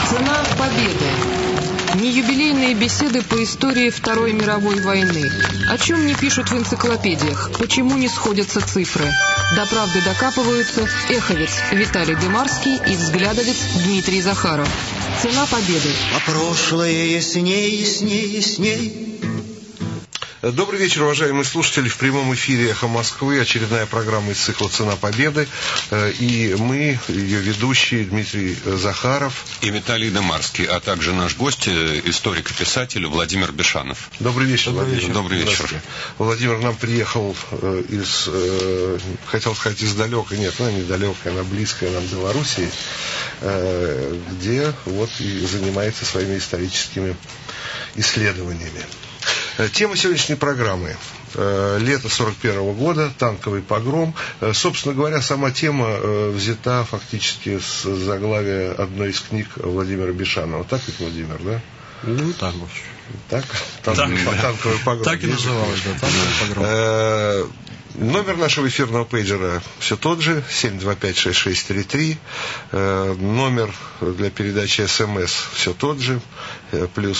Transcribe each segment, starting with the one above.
Цена победы. Не юбилейные беседы по истории Второй мировой войны. О чем не пишут в энциклопедиях, почему не сходятся цифры. До правды докапываются эховец Виталий Дымарский и взглядовец Дмитрий Захаров. Цена победы. А прошлое ясней, ясней, ясней. Добрый вечер, уважаемые слушатели. В прямом эфире «Эхо Москвы» очередная программа из цикла «Цена победы». И мы, ее ведущие, Дмитрий Захаров и Виталий Дымарский, а также наш гость, историк и писатель Владимир Бешанов. Добрый вечер, Владимир. Добрый вечер. Владимир нам приехал из, хотел сказать, издалека, нет, она недалекая, она близкая нам, Белоруссии, где вот и занимается своими историческими исследованиями. Тема сегодняшней программы. Лето 41 года, танковый погром. Собственно говоря, сама тема взята фактически с заглавия одной из книг Владимира Бешанова. Так ведь, Владимир, да? Ну, так, в общем. Так? Танковый погром. Так и называлось, да, танковый погром. Номер нашего эфирного пейджера все тот же, 725-6633. Номер для передачи СМС все тот же, плюс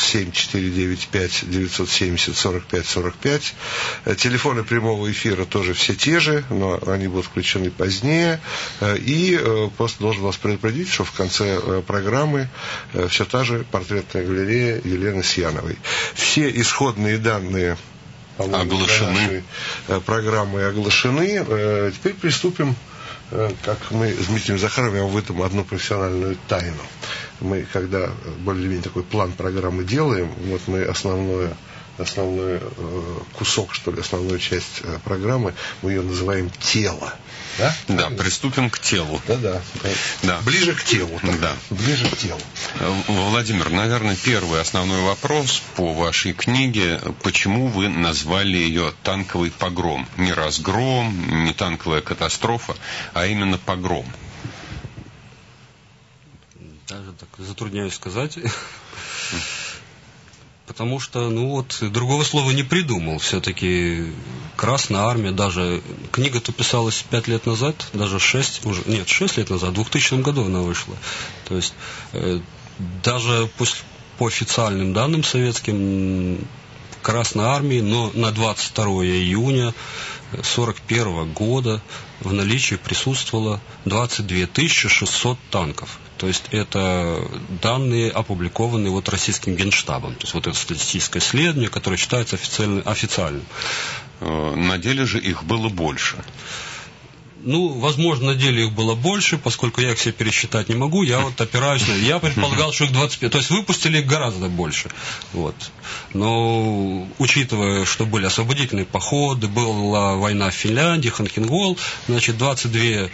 7495-970-45-45. Телефоны прямого эфира тоже все те же, но они будут включены позднее. И просто должен вас предупредить, что в конце программы все та же портретная галерея Елены Сьяновой. Все исходные данные оглашены. Программы оглашены. Теперь приступим, как мы с Дмитрием Захаровым, в этом одну профессиональную тайну. Мы, когда более-менее такой план программы делаем, вот мы основной кусок, что ли, основную часть программы, мы ее называем «Тело». Да? Да, приступим к телу. Да. Ближе к телу. Да. Ближе к телу. Владимир, наверное, первый основной вопрос по вашей книге. Почему вы назвали ее «Танковый погром»? Не разгром, не танковая катастрофа, а именно погром. Даже так затрудняюсь сказать. Потому что, другого слова не придумал. Все-таки Красная Армия, даже книга-то писалась 5 лет назад, даже 6 лет назад, в 2000 году она вышла. То есть, даже по официальным данным советским, Красной Армии, но на 22 июня 1941 года в наличии присутствовало 22 600 танков. То есть это данные, опубликованные российским Генштабом. То есть это статистическое исследование, которое считается официальным. На деле же их было больше. Возможно, на деле их было больше, поскольку я их все пересчитать не могу. Я опираюсь я предполагал, что их 25. То есть выпустили их гораздо больше. Но учитывая, что были освободительные походы, была война в Финляндии, Ханхенгол, 22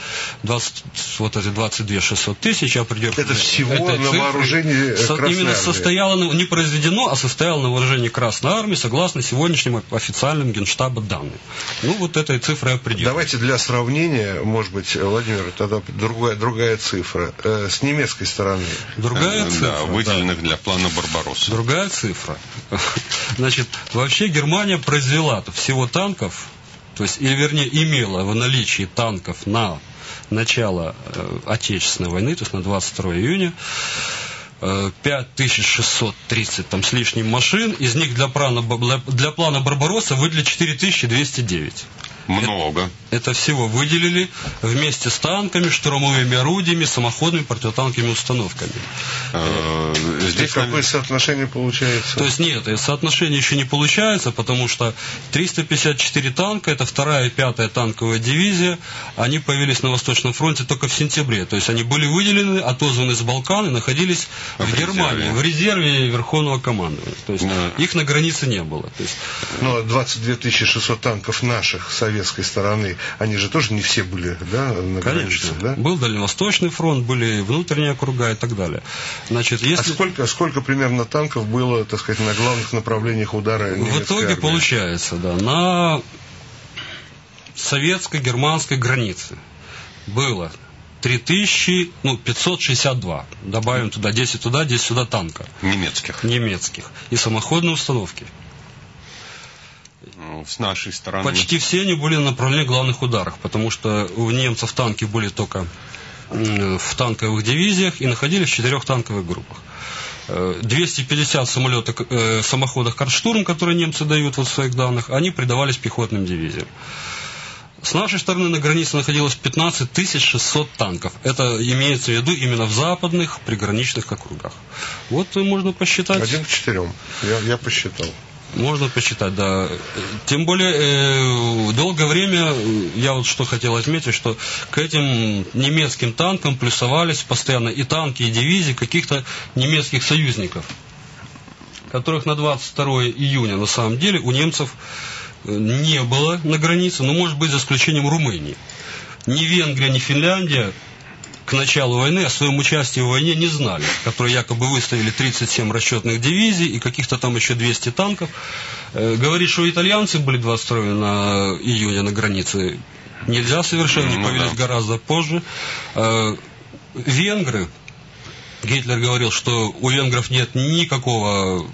600 тысяч определенно. Это всего на вооружении Красной именно Армии. Состояло, не произведено, а состояло на вооружении Красной Армии согласно сегодняшним официальным Генштаба данным. Этой цифрой определено. Давайте для сравнения, может быть, Владимир, тогда другая цифра. С немецкой стороны. Другая цифра. Да, выделенных для плана Барбаросса. Другая цифра. Вообще Германия произвела всего танков, то есть, имела в наличии танков на начало Отечественной войны, то есть на 22 июня, 5630 с лишним машин, из них для плана Барбаросса выделили 4209. Много. Это всего выделили вместе с танками, штурмовыми орудиями, самоходными противотанковыми установками. Здесь какое соотношение получается? То есть нет, соотношение еще не получается, потому что 354 танка, это 2-я и 5-я танковая дивизия, они появились на Восточном фронте только в сентябре. То есть они были выделены, отозваны с Балкан и находились в Германии, в резерве Верховного командования. То есть их на границе не было. То есть... Но 22 600 танков наших, советской стороны, они же тоже не все были, да, на границе, да? Был Дальневосточный фронт, были внутренние округа и так далее. Сколько примерно танков было, так сказать, на главных направлениях удара немецкой армии? В итоге получается, на советско-германской границе было 3562. Добавим туда 10 сюда танка. Немецких. И самоходные установки. С нашей стороны. Почти все они были на направлении главных ударов, потому что у немцев танки были только в танковых дивизиях и находились в 4 танковых группах. 250 самоходов «Картштурм», которые немцы дают в своих данных, они придавались пехотным дивизиям. С нашей стороны на границе находилось 15 600 танков. Это имеется в виду именно в западных приграничных округах. Вот можно посчитать. 1 к 4. Я посчитал. Можно посчитать, да. Тем более, долгое время, я вот что хотел отметить, что к этим немецким танкам плюсовались постоянно и танки, и дивизии каких-то немецких союзников, которых на 22 июня на самом деле у немцев не было на границе, но может быть за исключением Румынии. Ни Венгрия, ни Финляндия к началу войны о своем участии в войне не знали, которые якобы выставили 37 расчетных дивизий и каких-то там еще 200 танков. Говорит, что итальянцы были 22 июня на границе, нельзя совершенно, не появились гораздо позже. Венгры, Гитлер говорил, что у венгров нет никакого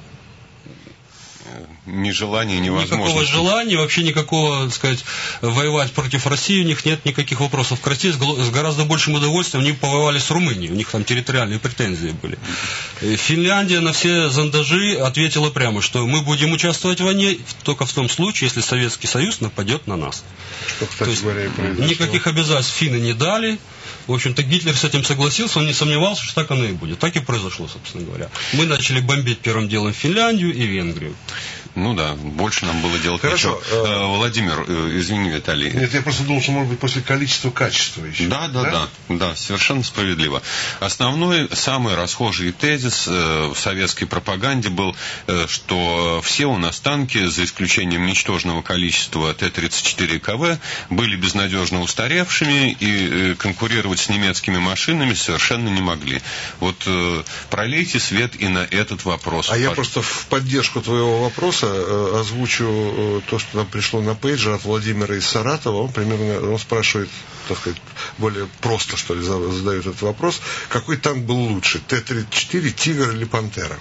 ни желания, ни возможности. Никакого желания, вообще никакого, так сказать, воевать против России, у них нет никаких вопросов к России, с гораздо большим удовольствием они повоевали с Румынией, у них там территориальные претензии были. Финляндия на все зондажи ответила прямо, что мы будем участвовать в войне только в том случае, если Советский Союз нападет на нас. Что, кстати говоря, и произошло. Никаких обязательств финны не дали. В общем-то, Гитлер с этим согласился, он не сомневался, что так оно и будет. Так и произошло, собственно говоря. Мы начали бомбить первым делом Финляндию и Венгрию. Ну да, больше нам было делать нечего. Владимир, извини, Виталий. Нет, я просто думал, что может быть после количества качества еще. Да, совершенно справедливо. Основной, самый расхожий тезис в советской пропаганде был, что все у нас танки, за исключением ничтожного количества Т-34 КВ, были безнадежно устаревшими и конкурировать с немецкими машинами совершенно не могли. Вот пролейте свет и на этот вопрос. Я просто в поддержку твоего вопроса озвучу то, что нам пришло на пейджер от Владимира из Саратова. Он спрашивает, так сказать, более просто, что ли, задает этот вопрос. Какой танк был лучше, Т-34, Тигр или Пантера?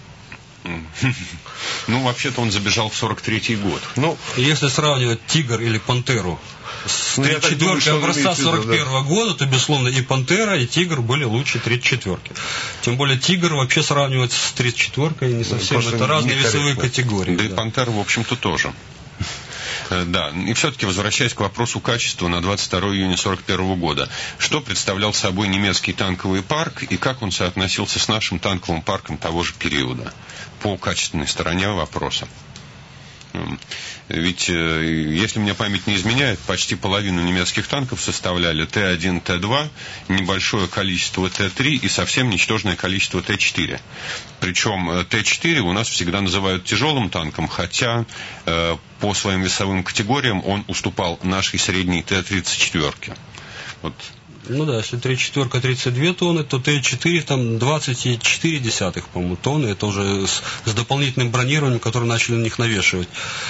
Ну, вообще-то он забежал в 43-й год. Ну, если сравнивать Тигр или Пантеру с 34-й образца 41-го года, то, безусловно, и Пантера, и Тигр были лучше 34-ки. Тем более Тигр вообще сравнивать с 34-кой не совсем. Это разные весовые категории. Да и Пантера, в общем-то, тоже. Да, и все-таки возвращаясь к вопросу качества на 22 июня 1941 года. Что представлял собой немецкий танковый парк и как он соотносился с нашим танковым парком того же периода? По качественной стороне вопроса. Ведь, если мне память не изменяет, почти половину немецких танков составляли Т-1, Т-2, небольшое количество Т-3 и совсем ничтожное количество Т-4. Причем Т-4 у нас всегда называют тяжелым танком, хотя по своим весовым категориям он уступал нашей средней Т-34. Вот. Ну да, если Т-4 32 тонны, то Т-4 там 20,4, по-моему, тонны. Это уже с дополнительным бронированием, которое начали на них навешивать.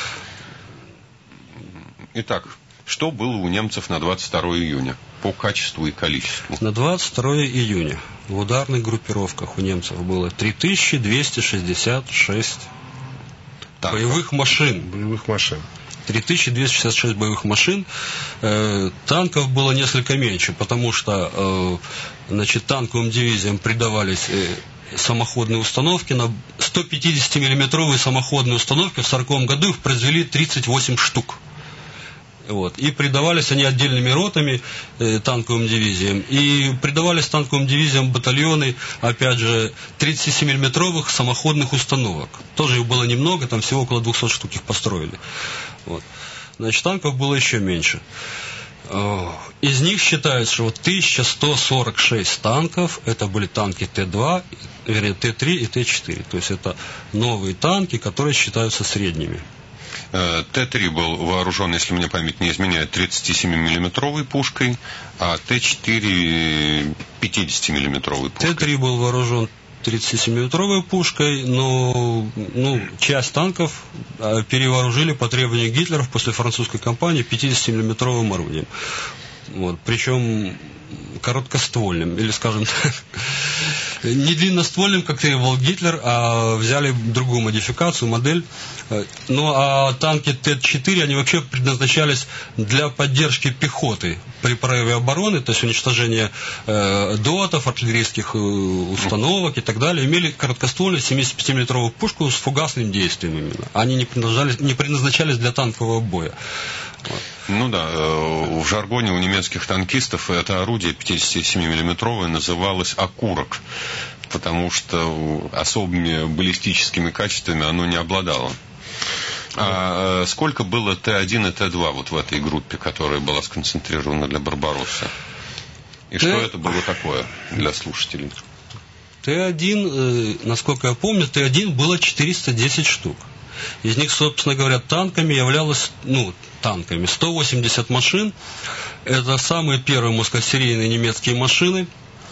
Итак, что было у немцев на 22 июня по качеству и количеству? На 22 июня в ударных группировках у немцев было 3266 боевых машин. 3266 боевых машин. Танков было несколько меньше, потому что танковым дивизиям придавались самоходные установки. На 150-миллиметровые самоходные установки в 1940 году их произвели 38 штук. Вот. И придавались они отдельными ротами танковым дивизиям. И придавались танковым дивизиям батальоны, опять же, 37-миллиметровых самоходных установок. Тоже их было немного, там всего около 200 штук их построили. Вот. Значит, танков было еще меньше. Из них считается, что 1146 танков, это были танки Т-2, вернее, Т-3 и Т-4. То есть это новые танки, которые считаются средними. Т-3 был вооружен, если мне память не изменяет, 37-миллиметровой пушкой, а Т-4 50-миллиметровой пушкой. Т-3 был вооружен 37-миллиметровой пушкой, но часть танков перевооружили по требованию Гитлера после французской кампании 50-миллиметровым орудием. Вот, причем короткоствольным, или, скажем так, не длинноствольным, как требовал Гитлер, а взяли другую модификацию, модель. Ну, а танки Т-4, они вообще предназначались для поддержки пехоты при прорыве обороны, то есть уничтожение дотов, артиллерийских установок и так далее. Имели короткоствольную 75-мм пушку с фугасным действием именно. Они не предназначались для танкового боя. Вот. Ну да, в жаргоне у немецких танкистов это орудие 57-миллиметровое называлось «окурок», потому что особыми баллистическими качествами оно не обладало. А сколько было Т-1 и Т-2 вот в этой группе, которая была сконцентрирована для «Барбароссы»? И что это было такое для слушателей? Т-1, насколько я помню, Т-1 было 410 штук. Из них, собственно говоря, танками являлось, танками 180 машин. Это самые первые мускосерийные немецкие машины.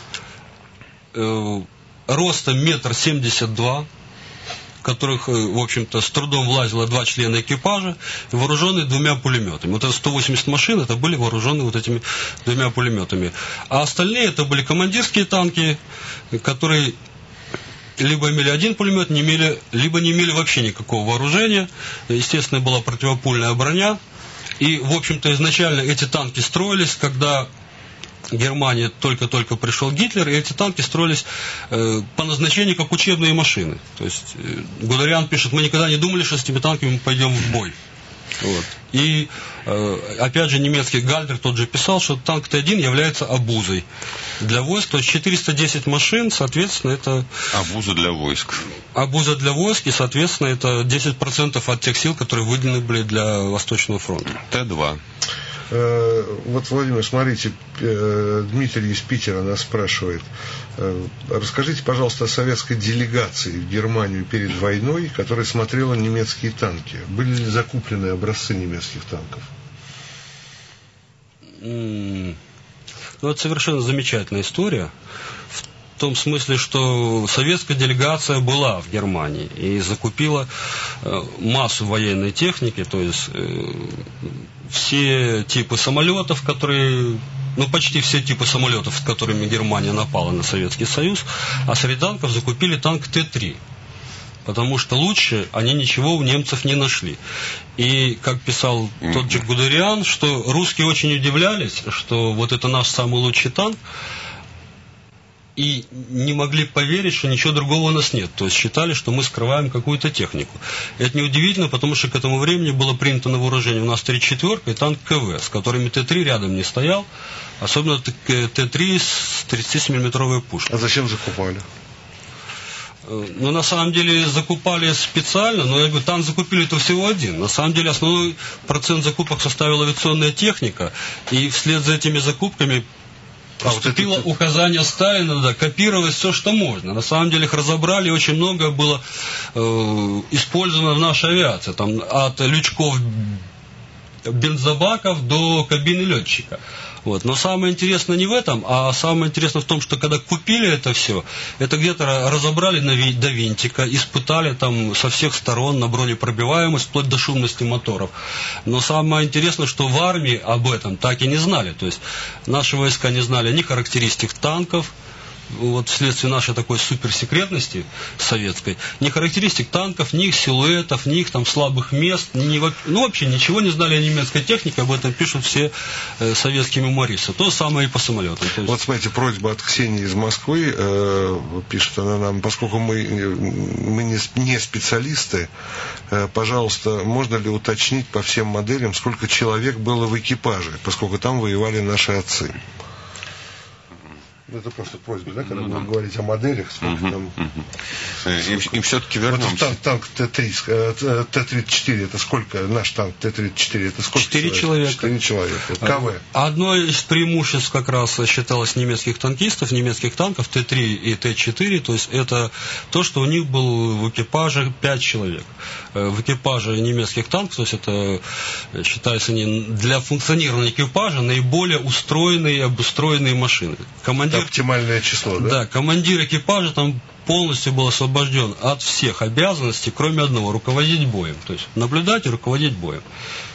Ростом 1,72 м, в которых, в общем-то, с трудом влазило 2 члена экипажа, вооруженные 2 пулеметами. Вот это 180 машин, это были вооружены вот этими 2 пулеметами. А остальные это были командирские танки, которые либо имели 1 пулемет, либо не имели вообще никакого вооружения. Естественно, была противопульная броня. И, в общем-то, изначально эти танки строились, когда Германии только-только пришел Гитлер, и эти танки строились по назначению как учебные машины. То есть Гудериан пишет: мы никогда не думали, что с этими танками мы пойдем в бой. Вот. И опять же немецкий Гальдер тот же писал, что танк Т-1 является обузой для войск. То есть 410 машин, соответственно, это... Обуза для войск. Обуза для войск, и, соответственно, это 10% от тех сил, которые выделены были для Восточного фронта. Т-2. Вот, Владимир, смотрите, Дмитрий из Питера нас спрашивает. Расскажите, пожалуйста, о советской делегации в Германию перед войной, которая смотрела немецкие танки. Были ли закуплены образцы немецких танков? Это совершенно замечательная история. В том смысле, что советская делегация была в Германии и закупила массу военной техники, то есть все типы самолетов, почти все типы самолетов, с которыми Германия напала на Советский Союз, а среди танков закупили танк Т-3. Потому что лучше они ничего у немцев не нашли. И, как писал тот же Гудериан, что русские очень удивлялись, что вот это наш самый лучший танк, и не могли поверить, что ничего другого у нас нет. То есть считали, что мы скрываем какую-то технику. И это неудивительно, потому что к этому времени было принято на вооружение у нас Т-4 и танк КВ, с которыми Т-3 рядом не стоял, особенно Т-3 с 37-мм пушкой. А зачем закупали? На самом деле закупали специально, но я говорю, танк закупили-то всего один. На самом деле основной процент закупок составила авиационная техника, и вслед за этими закупками поступило указание Сталина, копировать все, что можно. На самом деле их разобрали, очень много было использовано в нашей авиации. Там от лючков бензобаков до кабины летчика. Вот. Но самое интересное не в этом, а самое интересное в том, что когда купили это все, это где-то разобрали до винтика, испытали там со всех сторон на бронепробиваемость, вплоть до шумности моторов. Но самое интересное, что в армии об этом так и не знали. То есть наши войска не знали ни характеристик танков, вот вследствие нашей такой суперсекретности советской, ни характеристик танков, ни их силуэтов, ни их там слабых мест, вообще ничего не знали о немецкой технике, об этом пишут все советские мемуаристы. То же самое и по самолетам. Вот смотрите, просьба от Ксении из Москвы, пишет она нам: поскольку мы не специалисты, пожалуйста, можно ли уточнить по всем моделям, сколько человек было в экипаже, поскольку там воевали наши отцы? Это просто просьба, да, когда будем говорить о моделях, сколько там... И все-таки вернемся. Вот танк Т-3, Т-34, это сколько? Наш танк Т-34, это сколько? 4 человека. 4 человека. КВ. Одно из преимуществ как раз считалось немецких танкистов, немецких танков Т-3 и Т-4, то есть это то, что у них был в экипаже 5 человек. В экипаже немецких танков, то есть это считается для функционирования экипажа наиболее устроенные и обустроенные машины. Оптимальное число, да? Да, командир экипажа там полностью был освобожден от всех обязанностей, кроме одного — руководить боем. То есть наблюдать и руководить боем.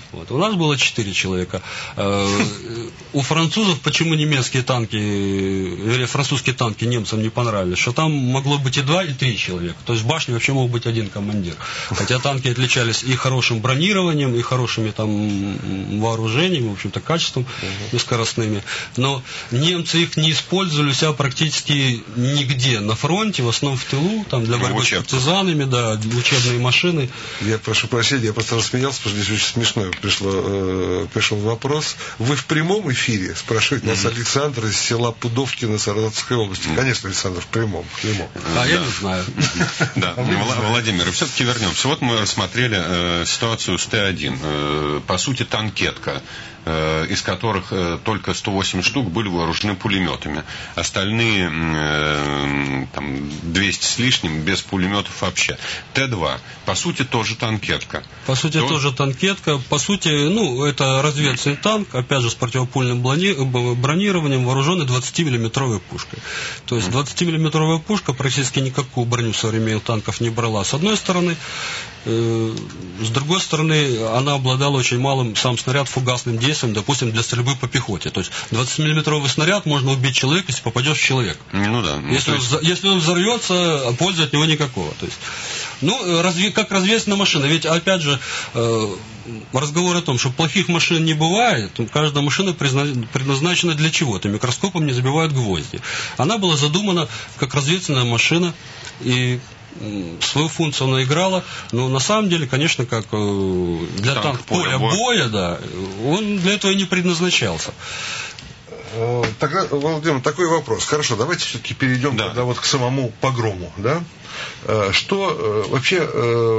Вот. У нас было 4 человека. У французов почему немецкие танки, или французские танки немцам не понравились? Что там могло быть и 2, и 3 человека. То есть в башне вообще мог быть один командир. Хотя танки отличались и хорошим бронированием, и хорошими там вооружениями, в общем-то, качеством, и скоростными. Но немцы их не использовали у себя практически нигде на фронте, в основном в тылу, там для борьбы с партизанами, да, учебные машины. Я прошу прощения, я просто рассмеялся, потому что здесь очень смешно пришел вопрос. Вы в прямом эфире? Спрашивает нас Александр из села Пудовкино Саратовской области. Конечно, Александр, в прямом. Я не знаю. Да, Владимир, все-таки вернемся. Вот мы рассмотрели ситуацию с Т-1. По сути, танкетка, из которых только 108 штук были вооружены пулеметами. Остальные там, 200 с лишним без пулеметов вообще. Т-2, по сути, тоже танкетка. По сути, тоже танкетка. По сути, это разведный танк, опять же, с противопульным бронированием, вооруженный 20-миллиметровой пушкой. То есть 20-миллиметровая пушка практически никакую броню современных танков не брала. С одной стороны, с другой стороны, она обладала очень малым сам снаряд фугасным действием, допустим, для стрельбы по пехоте. То есть 20-миллиметровый снаряд можно убить человека, если попадешь в человека. Ну да. Если он взорвется, пользы от него никакого. То есть, как разведывательная машина. Ведь, опять же, разговор о том, что плохих машин не бывает, каждая машина предназначена для чего-то. Микроскопом не забивают гвозди. Она была задумана как разведывательная машина, и свою функцию она играла, но на самом деле, конечно, как для танка поля боя, да, он для этого и не предназначался. Тогда, Владимир, такой вопрос. Хорошо, давайте все-таки перейдем тогда вот к самому погрому, да? Что вообще,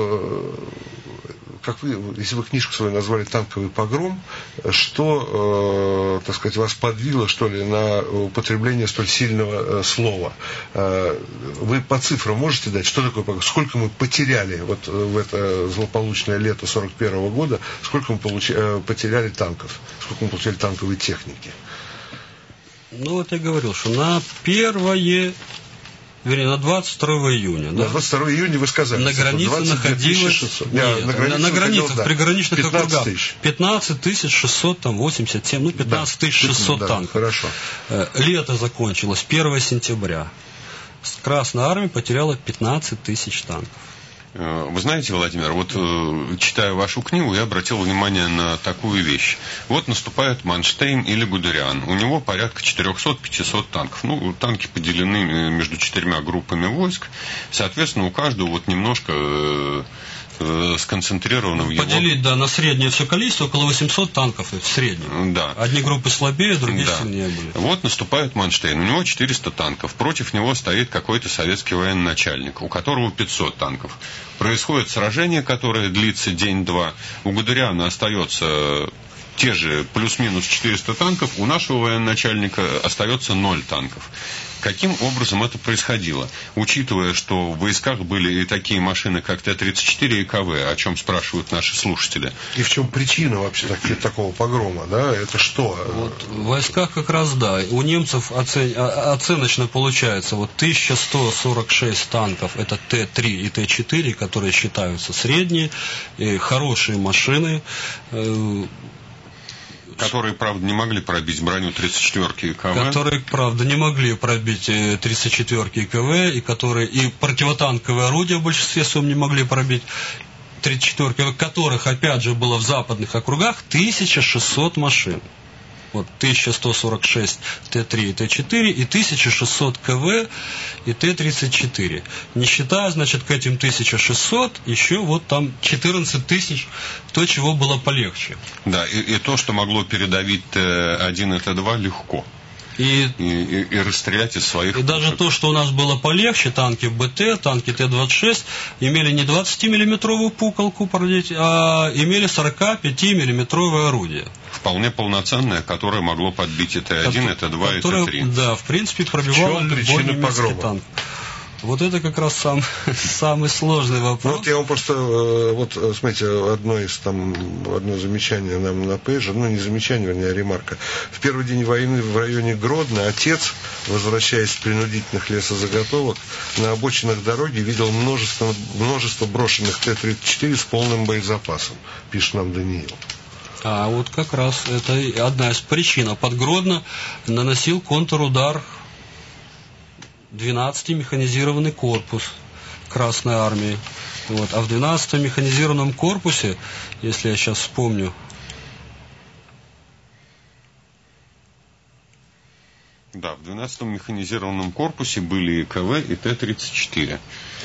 как вы, если вы книжку свою назвали «Танковый погром», что, так сказать, вас подвигло, что ли, на употребление столь сильного слова? Вы по цифрам можете дать, что такое погром? Сколько мы потеряли вот в это злополучное лето 41 года, сколько мы потеряли танков, сколько мы потеряли танковой техники? Вот я говорил, что на 22 июня. На 22 июня вы сказали. На границе находилось... на границах, приграничных округах. 15 687, 15 600 танков. Хорошо. Лето закончилось 1 сентября. Красная армия потеряла 15 тысяч танков. Вы знаете, Владимир, вот читая вашу книгу, я обратил внимание на такую вещь. Вот наступает Манштейн или Гудериан. У него порядка 400-500 танков. Танки поделены между 4 группами войск. Соответственно, у каждого вот немножко сконцентрировано в его... Поделить, на среднее все количество, около 800 танков в среднем. Да. Одни группы слабее, другие сильнее были. Вот наступает Манштейн, у него 400 танков. Против него стоит какой-то советский военачальник, у которого 500 танков. Происходит сражение, которое длится день-два. У Гудериана остается те же плюс-минус 400 танков, у нашего военачальника остается 0 танков. Каким образом это происходило? Учитывая, что в войсках были и такие машины, как Т-34 и КВ, о чем спрашивают наши слушатели. И в чем причина вообще такого погрома? Да? Это что? Вот, в войсках как раз, у немцев оценочно получается 1146 танков, это Т-3 и Т-4, которые считаются средние, и хорошие машины, которые, правда, не могли пробить броню 34-ки и КВ. Которые, правда, не могли пробить 34-ки и КВ, и которые и противотанковые орудия в большинстве своем не могли пробить 34-ки, которых, опять же, было в западных округах 1600 машин. Вот 1146 Т-3 и Т-4 и 1600 КВ и Т-34. Не считая, значит, к этим 1600 еще вот там 14 тысяч, то, чего было полегче. Да, и то, что могло передавить Т-1 и Т-2 легко. И расстрелять из своих пушек. И даже то, что у нас было полегче, танки БТ, танки Т-26, имели не 20-миллиметровую пуколку, а имели 45-миллиметровое орудие. Вполне полноценное, которое могло подбить и Т-1, и Т-2, и Т-3. Да, в принципе, пробивало любой немецкий танк. Вот это как раз самый сложный вопрос. Вот я вам просто, смотрите, одно замечание нам на пейдже, не замечание, вернее, а ремарка. В первый день войны в районе Гродно отец, возвращаясь с принудительных лесозаготовок, на обочинах дороги видел множество брошенных Т-34 с полным боезапасом, пишет нам Даниил. А вот как раз это одна из причин. А под Гродно наносил контрудар 12-й механизированный корпус Красной Армии. Вот. А в 12-м механизированном корпусе, если я сейчас вспомню, да, в 12-м механизированном корпусе были и КВ, и Т-34.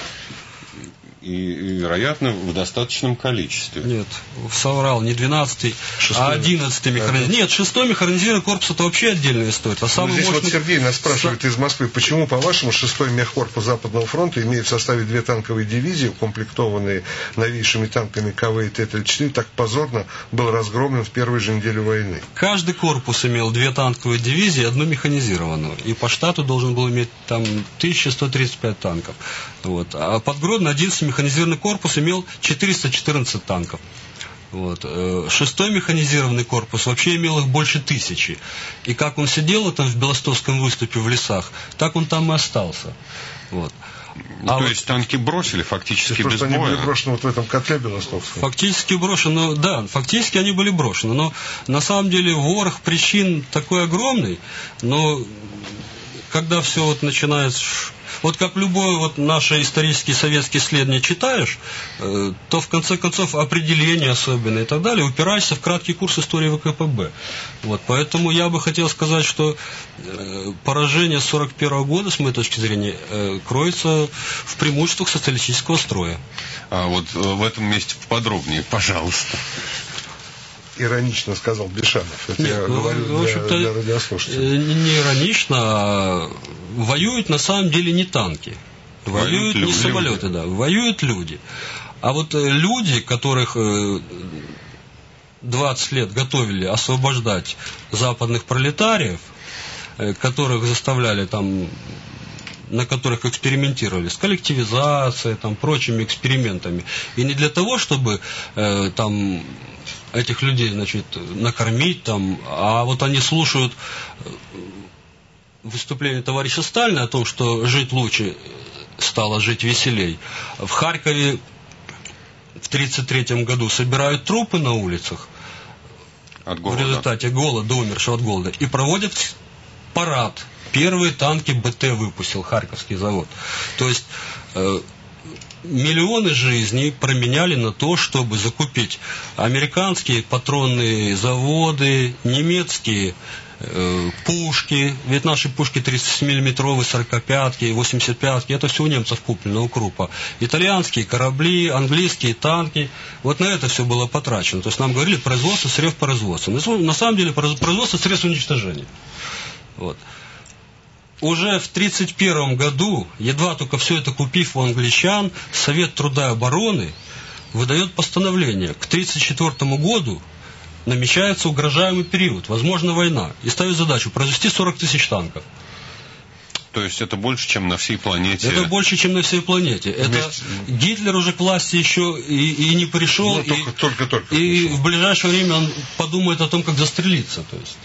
И, вероятно, в достаточном количестве. Нет, соврал, не 12-й, а 11-й механизированный. Нет, 6-й механизированный корпус — это вообще отдельная история. Это самый здесь мощный... вот Сергей нас спрашивает из Москвы, почему, по-вашему, 6-й мехкорпус Западного фронта имеет в составе 2 танковые дивизии, укомплектованные новейшими танками КВ и Т-34, так позорно был разгромлен в первой же неделе войны? Каждый корпус имел 2 танковые дивизии и 1 механизированную. И по штату должен был иметь там 1135 танков. Вот. А под Гродно 11-й механизированный корпус имел 414 танков. Вот. 6-й механизированный корпус вообще имел их больше 1000. И как он сидел там в Белостовском выступе в лесах, так он там и остался. Вот. То есть танки бросили фактически без боя? Они были брошены вот в этом котле Белостовском? Фактически брошены, да, фактически они были брошены. Но на самом деле ворох причин такой огромный, но когда все вот начинается... Вот как любое вот наше исторические советские исследования читаешь, то в конце концов определение особенно и так далее упираешься в краткий курс истории ВКПБ. Вот, поэтому я бы хотел сказать, что поражение 1941 года, с моей точки зрения, кроется в преимуществах социалистического строя. А вот в этом месте поподробнее, пожалуйста. Иронично сказал Бешанов. Это Нет, я говорю для радиослушателей. Не иронично, а воюют на самом деле не танки. Воюют не самолеты, да. Воюют люди. А вот люди, которых 20 лет готовили освобождать западных пролетариев, которых заставляли там, на которых экспериментировали с коллективизацией, там, прочими экспериментами. И не для того, чтобы там этих людей, значит, накормить там, а вот они слушают выступление товарища Сталина о том, что жить лучше стало жить веселей. В Харькове в 1933 году собирают трупы на улицах в результате голода, умершего от голода, и проводят парад. Первые танки БТ выпустил Харьковский завод. То есть миллионы жизней променяли на то, чтобы закупить американские патронные заводы, немецкие пушки, ведь наши пушки 37-миллиметровые, 45-ки, 85-ки, это все у немцев куплено, у Круппа. Итальянские корабли, английские танки, вот на это все было потрачено. То есть нам говорили производство средств производства. На самом деле производство средств уничтожения. Вот. Уже в 1931 году, едва только все это купив у англичан, Совет труда и обороны выдает постановление. К 1934 году намечается угрожаемый период, возможно война, и ставит задачу произвести 40 тысяч танков. То есть это больше, чем на всей планете? Это больше, чем на всей планете. Это Гитлер уже к власти еще и не пришел, только и в ближайшее время он подумает о том, как застрелиться. То есть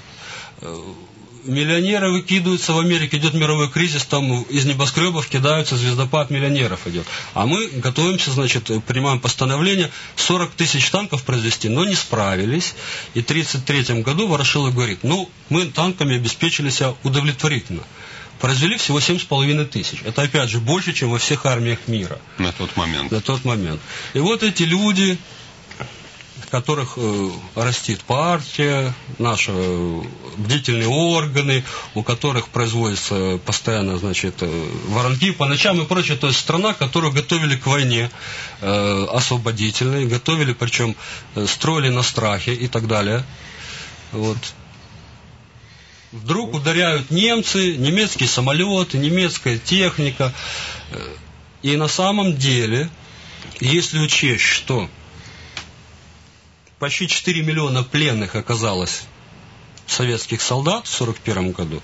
миллионеры выкидываются, в Америке идет мировой кризис, там из небоскребов кидаются, звездопад миллионеров идет. А мы готовимся, значит, принимаем постановление 40 тысяч танков произвести, но не справились. И в 1933 году Ворошилов говорит, мы танками обеспечили себя удовлетворительно. Произвели всего 7,5 тысяч. Это опять же больше, чем во всех армиях мира. На тот момент. И вот эти люди, которых растит партия, наши бдительные органы, у которых производятся постоянно, значит, воронки по ночам и прочее. То есть страна, которую готовили к войне освободительной, готовили, причем строили на страхе и так далее. Вот. Вдруг ударяют немцы, немецкие самолеты, немецкая техника. И на самом деле, если учесть, что почти 4 миллиона пленных оказалось советских солдат в 1941 году.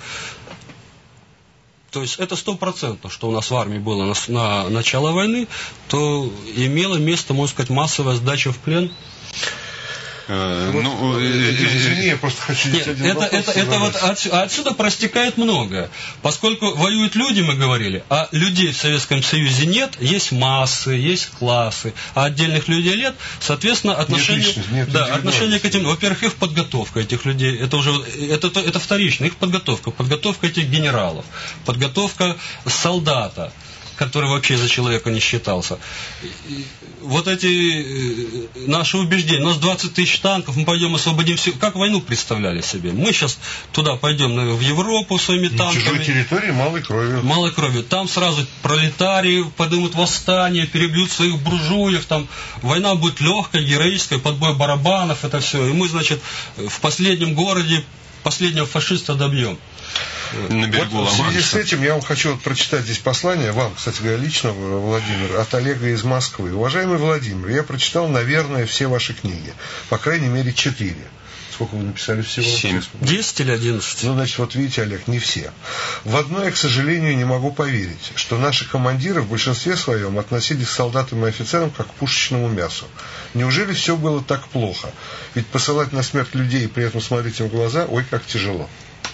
То есть это 100%, что у нас в армии было на начало войны, то имело место, можно сказать, массовая сдача в плен. Извини, я просто хочу Нет, один вопрос. Это вот отсюда проистекает многое. Поскольку воюют люди, мы говорили, а людей в Советском Союзе нет, есть массы, есть классы, а отдельных людей нет, соответственно, отношение к этим, во-первых, их подготовка этих людей, это вторично, их подготовка этих генералов, подготовка солдата, который вообще за человека не считался. Вот эти наши убеждения. У нас 20 тысяч танков, мы пойдем освободим все. Как войну представляли себе? Мы сейчас туда пойдем в Европу своими танками. На чужой территории малой кровью. Малой кровью. Там сразу пролетарии поднимут восстание, перебьют своих буржуев. Там война будет легкой, героической, подбой барабанов, это все. И мы, значит, в последнем городе последнего фашиста добьем. На берегу вот в связи Ла-Манша. с этим я вам хочу прочитать здесь послание, вам, кстати говоря, лично, Владимир, от Олега из Москвы. Уважаемый Владимир, я прочитал, наверное, все ваши книги. По крайней мере, 4. Сколько вы написали всего? 7. 10 или 11? Ну, значит, вот видите, Олег, не все. В одно я, к сожалению, не могу поверить, что наши командиры в большинстве своем относились к солдатам и офицерам как к пушечному мясу. Неужели все было так плохо? Ведь посылать на смерть людей и при этом смотреть им в глаза, ой, как тяжело.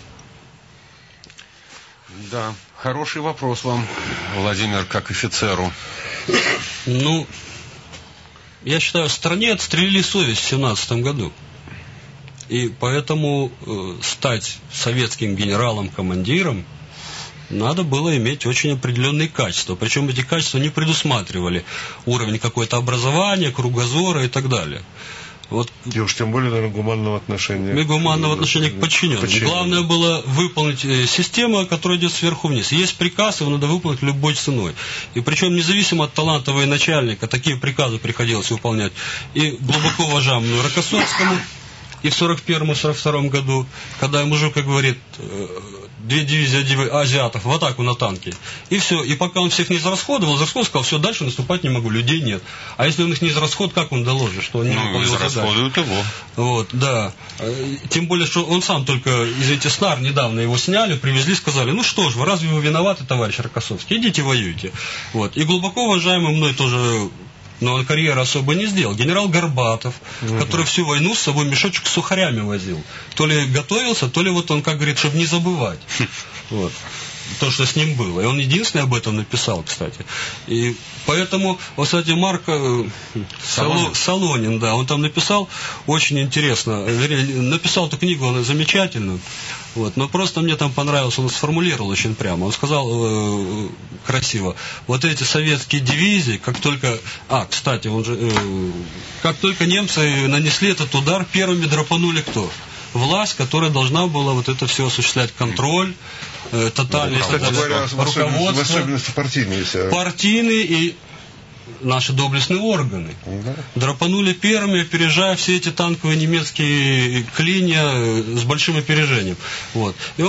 Да, хороший вопрос вам, Владимир, как офицеру. Ну, я считаю, в стране отстрелили совесть в 17 году. И поэтому стать советским генералом-командиром надо было иметь очень определенные качества. Причем эти качества не предусматривали уровень какое-то образования, кругозора и так далее. Вот. И уж тем более, наверное, гуманного отношения. И гуманного отношения к подчиненным. Главное было выполнить систему, которая идет сверху вниз. Есть приказ, его надо выполнить любой ценой. И причем независимо от таланта военачальника, такие приказы приходилось выполнять и глубоко уважаемому Рокоссовскому, и в 41-42 году, когда мужик, как говорит, 2 дивизии азиатов в атаку на танки. И все. И пока он всех не израсходовал, сказал, все, дальше наступать не могу, людей нет. А если он их не израсходует, как он доложит, что он не выполнил задачу? Израсходуют его. Вот, да. Тем более, что он сам только, извините, СНАР недавно его сняли, привезли, сказали, ну что ж, вы разве вы виноваты, товарищ Рокоссовский? Идите воюйте. Вот. И глубоко уважаемый мной тоже... Но он карьеру особо не сделал. Генерал Горбатов, который всю войну с собой мешочек с сухарями возил. То ли готовился, то ли вот он, как говорит, чтобы не забывать. Вот. То, что с ним было. И он единственный об этом написал, кстати. И поэтому, вот, кстати, Марк Солонин, да, он там написал очень интересно. Написал эту книгу, она замечательную. Вот, но просто мне там понравилось, он сформулировал очень прямо. Он сказал красиво, вот эти советские дивизии, как только... кстати, он же... как только немцы нанесли этот удар, первыми драпанули кто? Власть, которая должна была вот это все осуществлять, контроль, тотальное руководство. В особенности партийные. Партийные и наши доблестные органы. Драпанули первыми, опережая все эти танковые немецкие клинья с большим опережением. Вот. И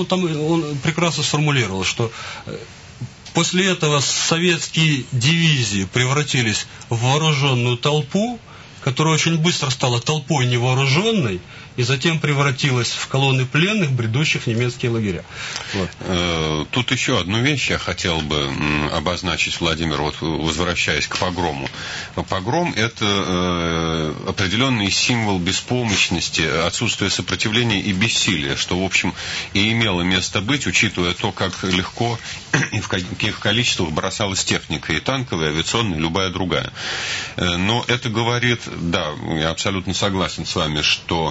он прекрасно сформулировал, что после этого советские дивизии превратились в вооруженную толпу, которая очень быстро стала толпой невооруженной, и затем превратилась в колонны пленных, бредущих в немецкие лагеря. Вот. Тут еще одну вещь я хотел бы обозначить, Владимир, вот возвращаясь к погрому. Погром – это определенный символ беспомощности, отсутствия сопротивления и бессилия, что, в общем, и имело место быть, учитывая то, как легко и в каких количествах бросалась техника, и танковая, и авиационная, и любая другая. Но это говорит, да, я абсолютно согласен с вами, что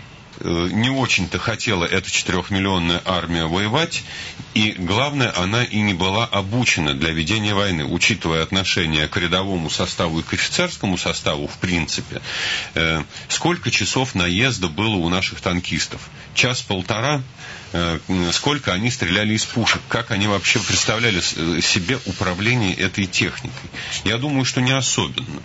не очень-то хотела эта 4-миллионная армия воевать, и, главное, она и не была обучена для ведения войны, учитывая отношение к рядовому составу и к офицерскому составу, в принципе. Сколько часов наезда было у наших танкистов? 1-1,5? Сколько они стреляли из пушек? Как они вообще представляли себе управление этой техникой? Я думаю, что не особенно.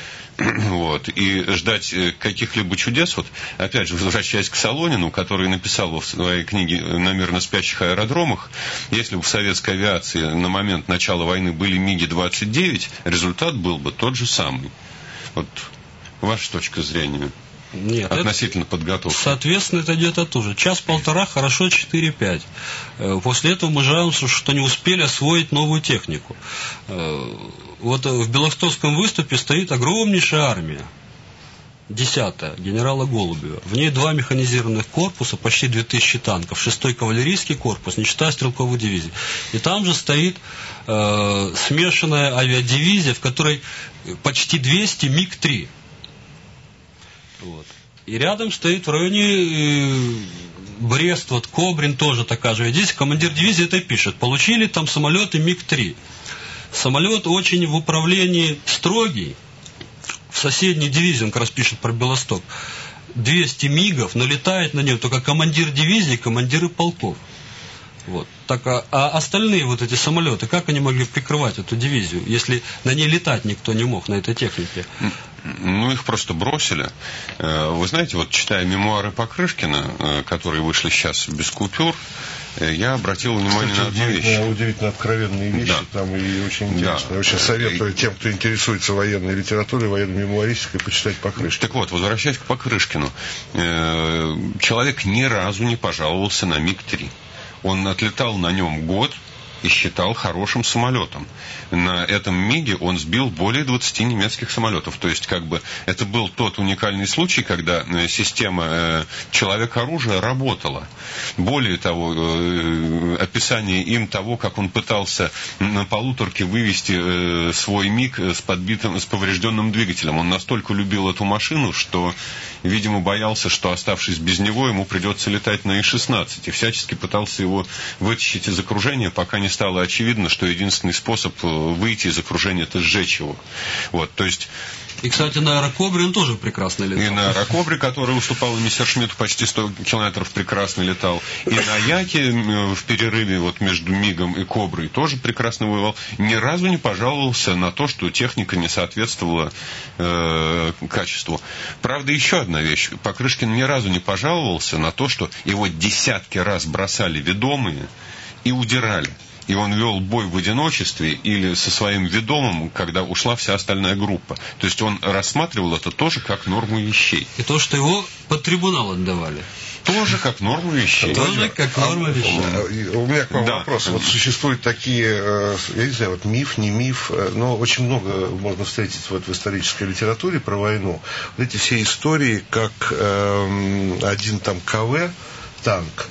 Вот. И ждать каких-либо чудес, вот, опять же, возвращаясь к Солонину, который написал в своей книге «На мирно спящих аэродромах», если бы в советской авиации на момент начала войны были МиГи-29, результат был бы тот же самый. Вот ваша точка зрения. Нет, относительно подготовки. Соответственно, это где-то тоже. 1-1,5, хорошо 4-5. После этого мы жалуемся, что не успели освоить новую технику. Вот в Белостокском выступе стоит огромнейшая армия. 10-я, генерала Голубева. В ней 2 механизированных корпуса, почти 2000 танков, 6-й кавалерийский корпус, не считая стрелковых дивизий. И там же стоит смешанная авиадивизия, в которой почти 200 МиГ-3. Вот. И рядом стоит в районе Брест, вот Кобрин тоже такая же. Здесь командир дивизии это пишет. Получили там самолеты МиГ-3. Самолет очень в управлении строгий. В соседней дивизии, он как раз пишет про Белосток, 200 МиГов, но летает на нем только командир дивизии, командиры полков. Вот. Так, а остальные вот эти самолеты, как они могли прикрывать эту дивизию, если на ней летать никто не мог, на этой технике? Ну, их просто бросили. Вы знаете, вот читая мемуары Покрышкина, которые вышли сейчас без купюр, я обратил внимание на одну вещь. Удивительно откровенные вещи, да. Там и очень интересно. Да. Я очень советую тем, кто интересуется военной литературой, военной мемуаристикой, почитать Покрышкина. Так вот, возвращаясь к Покрышкину. Человек ни разу не пожаловался на МиГ-3. Он отлетал на нем год и считал хорошим самолетом. На этом МиГе он сбил более 20 немецких самолетов. То есть, как бы, это был тот уникальный случай, когда система человек-оружия работала. Более того, описание им того, как он пытался на полуторке вывести свой МиГ с поврежденным двигателем. Он настолько любил эту машину, что, видимо, боялся, что, оставшись без него, ему придется летать на И-16. И всячески пытался его вытащить из окружения, пока не стало очевидно, что единственный способ выйти из окружения — это сжечь его. Вот, то есть... И, кстати, на Аэрокобре он тоже прекрасно летал. И на Аэрокобре, который уступал Мессершмитту почти 100 километров, прекрасно летал. И на Яке в перерыве вот между МиГом и Коброй тоже прекрасно воевал. Ни разу не пожаловался на то, что техника не соответствовала качеству. Правда, еще одна вещь. Покрышкин ни разу не пожаловался на то, что его десятки раз бросали ведомые и удирали. И он вел бой в одиночестве или со своим ведомым, когда ушла вся остальная группа. То есть он рассматривал это тоже как норму вещей. И то, что его под трибунал отдавали. Тоже как норму вещей. Тоже как норму вещей. У меня к вам вопрос. Вот существуют такие, я не знаю, вот миф, не миф, но очень много можно встретить вот в исторической литературе про войну. Вот эти все истории, как один там КВ, танк,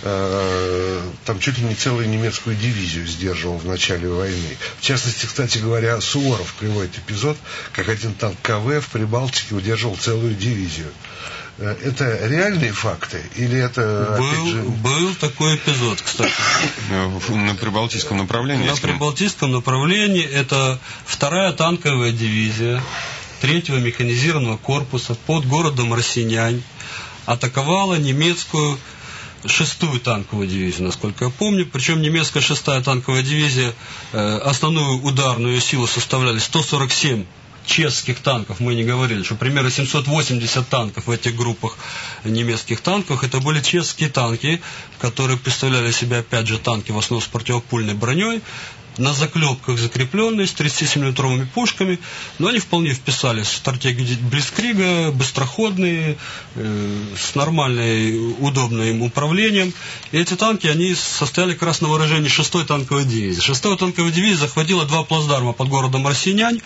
там чуть ли не целую немецкую дивизию сдерживал в начале войны. В частности, кстати говоря, Суворов приводит эпизод, как один танк КВ в Прибалтике удерживал целую дивизию. Это реальные факты? Или это... Был такой эпизод, кстати. На Прибалтийском направлении? На Прибалтийском направлении это 2-я танковая дивизия 3-го механизированного корпуса под городом Росинянь атаковала немецкую 6-ю танковую дивизию, насколько я помню. Причем немецкая 6-я танковая дивизия, основную ударную силу составляли 147 чешских танков. Мы не говорили, что примерно 780 танков в этих группах немецких танков. Это были чешские танки, которые представляли себя, опять же, танки в основном с противопульной броней, на заклепках закрепленные, с 37-мм пушками, но они вполне вписались в стратегию Блицкрига, быстроходные, с нормальным, удобным управлением. И эти танки, они состояли как раз на вооружении 6-й танковой дивизии. 6-я танковая дивизия захватила 2 плацдарма под городом Росинянь.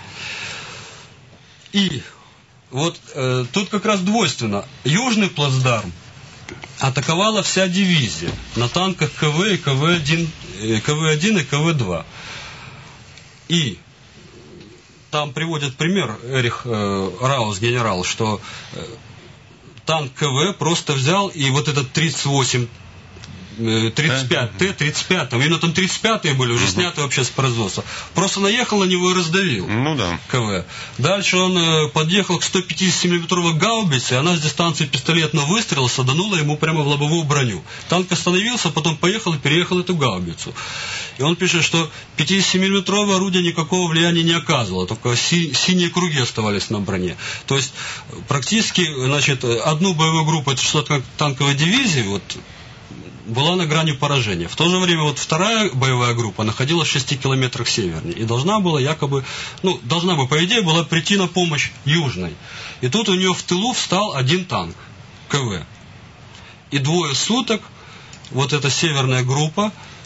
И вот тут как раз двойственно. Южный плацдарм атаковала вся дивизия на танках КВ и КВ-1 и КВ-2. И там приводит пример Эрих Раус, генерал, что танк КВ просто взял и вот этот 35, Т-35, именно там 35-е были, уже сняты вообще с производства. Просто наехал на него и раздавил. Ну да. КВ. Дальше он подъехал к 150-мм гаубице, и она с дистанции пистолетного выстрела саданула ему прямо в лобовую броню. Танк остановился, потом поехал и переехал эту гаубицу. И он пишет, что 50-мм орудие никакого влияния не оказывало, только синие круги оставались на броне. То есть практически, значит, одну боевую группу, это 6-я танковая дивизия, вот, была на грани поражения. В то же время вот 2-я боевая группа находилась в 6 километрах севернее. И должна была якобы, должна бы, по идее, была прийти на помощь южной. И тут у нее в тылу встал один танк, КВ. И 2 суток вот эта северная группа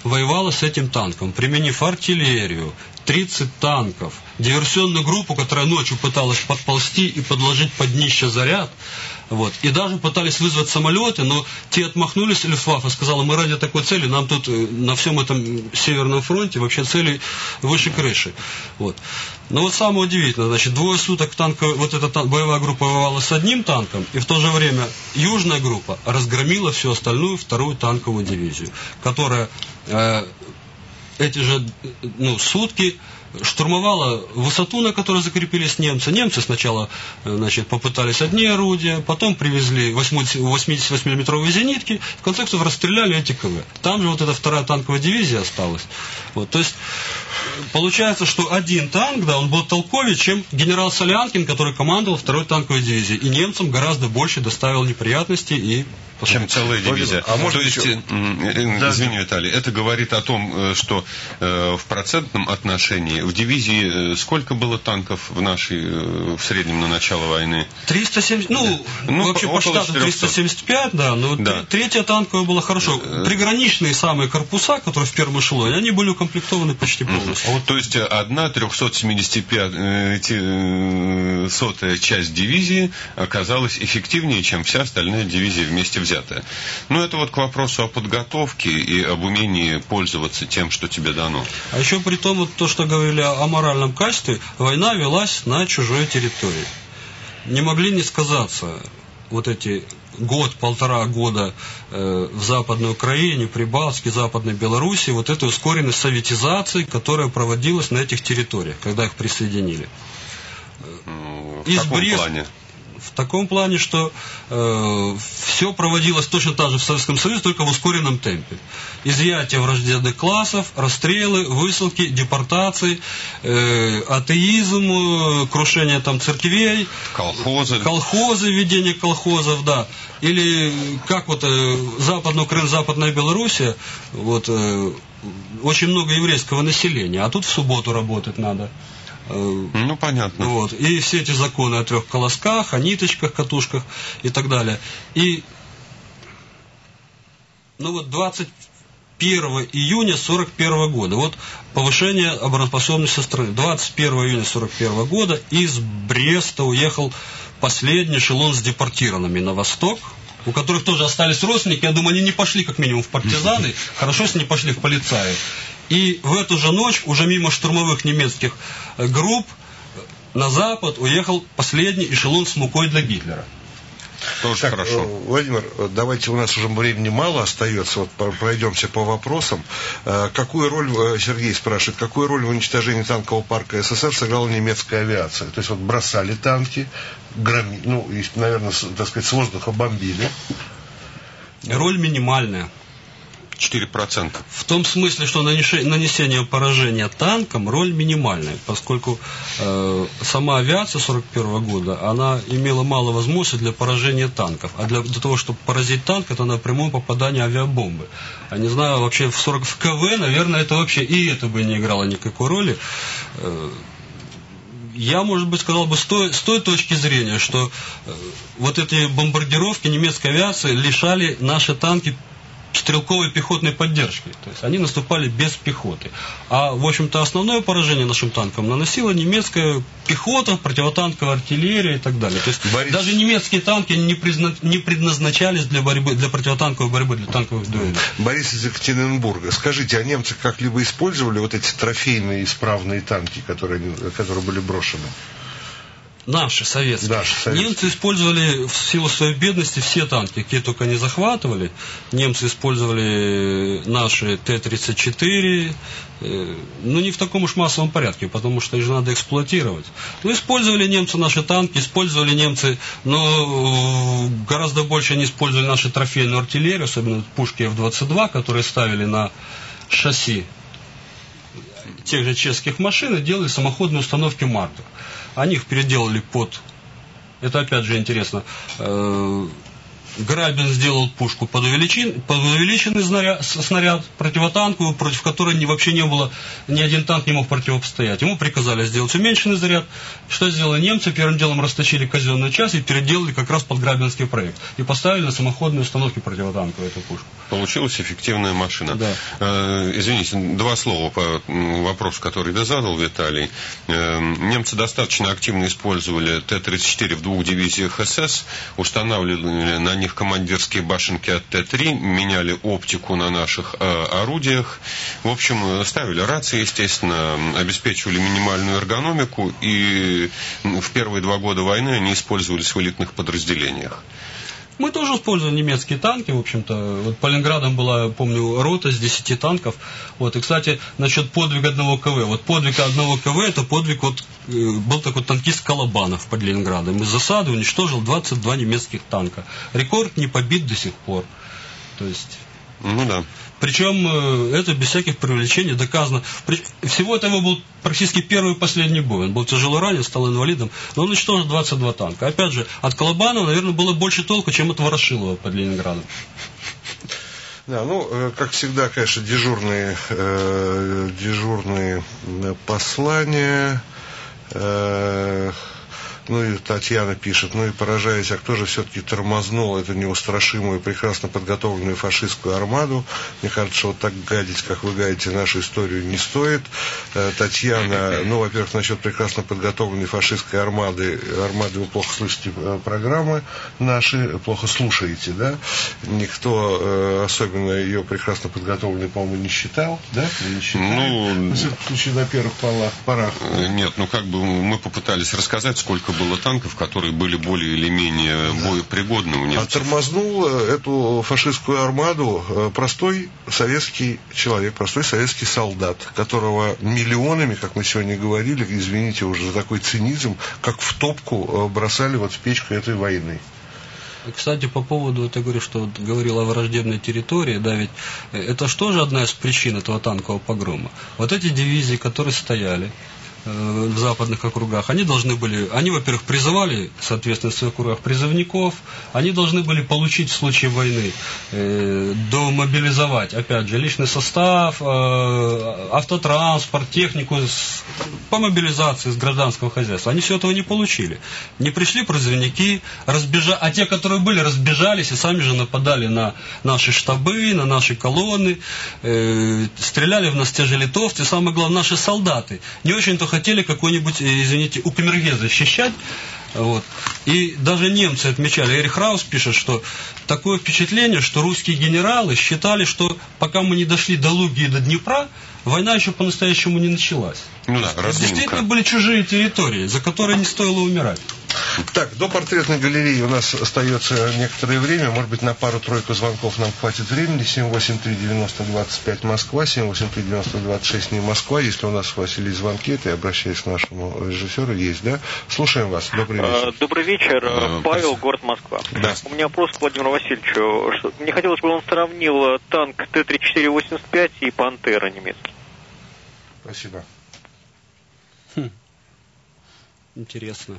воевала с этим танком, применив артиллерию, 30 танков, диверсионную группу, которая ночью пыталась подползти и подложить под днище заряд. Вот. И даже пытались вызвать самолеты, но те отмахнулись, Люфтваффе сказала, мы ради такой цели, нам тут на всем этом Северном фронте вообще цели выше крыши. Вот. Но вот самое удивительное, значит, 2 суток вот эта боевая группа воевала с одним танком, и в то же время южная группа разгромила всю остальную 2-ю танковую дивизию, которая эти же сутки штурмовала высоту, на которой закрепились немцы. Немцы сначала, значит, попытались одни орудия, потом привезли 88-миллиметровые зенитки, в конце концов расстреляли эти КВ. Там же вот эта 2-я танковая дивизия осталась. Вот, то есть получается, что один танк, да, он был толковее, чем генерал Солянкин, который командовал 2-й танковой дивизией. И немцам гораздо больше доставил неприятностей и... Чем целая дивизия. То есть, извини, Виталий, это говорит о том, что в процентном отношении в дивизии сколько было танков в нашей, в среднем на начало войны? 370, вообще по штату 375, да, но да. 3-я танковая была хорошо. Приграничные самые корпуса, которые в первом эшелоне, они были укомплектованы почти полностью. То есть 1/375 часть дивизии оказалась эффективнее, чем вся остальная дивизия вместе взятая. Ну, это вот к вопросу о подготовке и об умении пользоваться тем, что тебе дано. А еще при том, вот то, что говорили о моральном качестве, война велась на чужой территории. Не могли не сказаться вот эти год-полтора года в Западной Украине, Прибалтике, Западной Белоруссии, вот этой ускоренной советизации, которая проводилась на этих территориях, когда их присоединили. В каком плане? В таком плане, что все проводилось точно так же в Советском Союзе, только в ускоренном темпе. Изъятие враждебных классов, расстрелы, высылки, депортации, атеизм, крушение там церквей, колхозы, введение колхозов, да. Или как вот Западная Украина, Западная Белоруссия, вот очень много еврейского населения, а тут в субботу работать надо. Ну, понятно. Вот. И все эти законы о 3 колосках, о ниточках, катушках и так далее. И 21 июня 1941 года, вот повышение обороноспособности страны. 21 июня 1941 года из Бреста уехал последний эшелон с депортированными на восток, у которых тоже остались родственники. Я думаю, они не пошли как минимум в партизаны, хорошо, если не пошли в полицаи. И в эту же ночь, уже мимо штурмовых немецких групп, на запад уехал последний эшелон с мукой для Гитлера. Тоже так, хорошо. Владимир, давайте, у нас уже времени мало остается, вот пройдемся по вопросам. Какую роль, Сергей спрашивает, какую роль в уничтожении танкового парка СССР сыграла немецкая авиация? То есть вот бросали танки, наверное, так сказать, с воздуха бомбили. Роль минимальная. 4%. В том смысле, что нанесение поражения танком роль минимальная, поскольку сама авиация 1941 года, она имела мало возможностей для поражения танков. А для того, чтобы поразить танк, это напрямую попадание авиабомбы. А не знаю, вообще в КВ, наверное, это вообще и это бы не играло никакой роли. Я, может быть, сказал бы с той точки зрения, что вот эти бомбардировки немецкой авиации лишали наши танки стрелковой пехотной поддержки. То есть они наступали без пехоты. А, в общем-то, основное поражение нашим танкам наносила немецкая пехота, противотанковая артиллерия и так далее. То есть даже немецкие танки не предназначались для противотанковой борьбы, для танковых дуэлей. Борис из Екатеринбурга. Скажите, а немцы как-либо использовали вот эти трофейные исправные танки, которые были брошены? Наши, советские. Немцы использовали в силу своей бедности все танки, какие только не захватывали. Немцы использовали наши Т-34, не в таком уж массовом порядке, потому что их же надо эксплуатировать. Но использовали немцы наши танки, использовали немцы, но гораздо больше они использовали нашу трофейную артиллерию, особенно пушки F-22, которые ставили на шасси тех же чешских машин и делали самоходные установки Мартер. Они их переделали это опять же интересно, Грабин сделал пушку под увеличенный снаряд противотанковый, против которой вообще не было, ни один танк не мог противостоять. Ему приказали сделать уменьшенный заряд. Что сделали немцы? Первым делом растащили казенную часть и переделали как раз под грабинский проект. И поставили на самоходные установки противотанковые эту пушку. Получилась эффективная машина. Да. Извините, два слова по вопросу, который я задал, Виталий. Немцы достаточно активно использовали Т-34 в двух дивизиях СС, устанавливали на них командирские башенки от Т-3, меняли оптику на наших орудиях. В общем, ставили рации, естественно, обеспечивали минимальную эргономику, и в первые 2 года войны они использовались в элитных подразделениях. Мы тоже использовали немецкие танки, в общем-то. Вот по Ленинградам была, помню, рота с 10 танков. Вот, и, кстати, насчет подвига одного КВ. Вот подвиг одного КВ, это подвиг, вот, был такой танкист Колобанов под Ленинградом. Из засады уничтожил 22 немецких танка. Рекорд не побит до сих пор. То есть... Ну да. Причем это без всяких привлечений доказано. Всего этого был практически первый и последний бой. Он был тяжело ранен, стал инвалидом, но он уничтожил 22 танка. Опять же, от Колобанова, наверное, было больше толку, чем от Ворошилова под Ленинградом. Да, ну, как всегда, конечно, дежурные послания. Ну и Татьяна пишет, ну и поражаясь, а кто же все-таки тормознул эту неустрашимую, прекрасно подготовленную фашистскую армаду? Мне кажется, что вот так гадить, как вы гадите, нашу историю не стоит. Татьяна, ну, во-первых, насчет прекрасно подготовленной фашистской армады вы плохо слышите программы наши, плохо слушаете, да? Никто особенно ее прекрасно подготовленной, по-моему, не считал, да? Вы не считали? Ну, в всяком случае, на первых порах. Нет, ну как бы мы попытались рассказать, сколько было танков, которые были более или менее боепригодны у немцев. А тормознул эту фашистскую армаду простой советский человек, простой советский солдат, которого миллионами, как мы сегодня говорили, извините уже за такой цинизм, как в топку бросали вот в печку этой войны. Кстати, по поводу, ты говоришь, что вот говорил о враждебной территории, да, ведь это что же одна из причин этого танкового погрома? Вот эти дивизии, которые стояли в западных округах, они должны были, они, во-первых, призывали, соответственно, в своих округах призывников, они должны были получить в случае войны, домобилизовать, опять же, личный состав, автотранспорт, технику по мобилизации с гражданского хозяйства. Они все этого не получили. Не пришли призывники, а те, которые были, разбежались и сами же нападали на наши штабы, на наши колонны, стреляли в нас те же литовцы, и самое главное, наши солдаты не очень-то хотели какой-нибудь, извините, УКМРГ защищать. Вот. И даже немцы отмечали, Эрих Раус пишет, что такое впечатление, что русские генералы считали, что пока мы не дошли до Луги и до Днепра, война еще по-настоящему не началась. Ну да, это действительно были чужие территории, за которые не стоило умирать. Так, до портретной галереи у нас остается некоторое время. Может быть, на пару-тройку звонков нам хватит времени. 783-90-25 Москва, 783-90-26 не Москва. Если у нас, Василий, звонки, то я обращаюсь к нашему режиссеру. Есть, да? Слушаем вас. Добрый вечер. Добрый вечер. Павел, город Москва. Да. У меня вопрос к Владимиру Васильевичу. Мне хотелось, чтобы он сравнил танк Т-34-85 и Пантера немецкий. Спасибо. Интересно.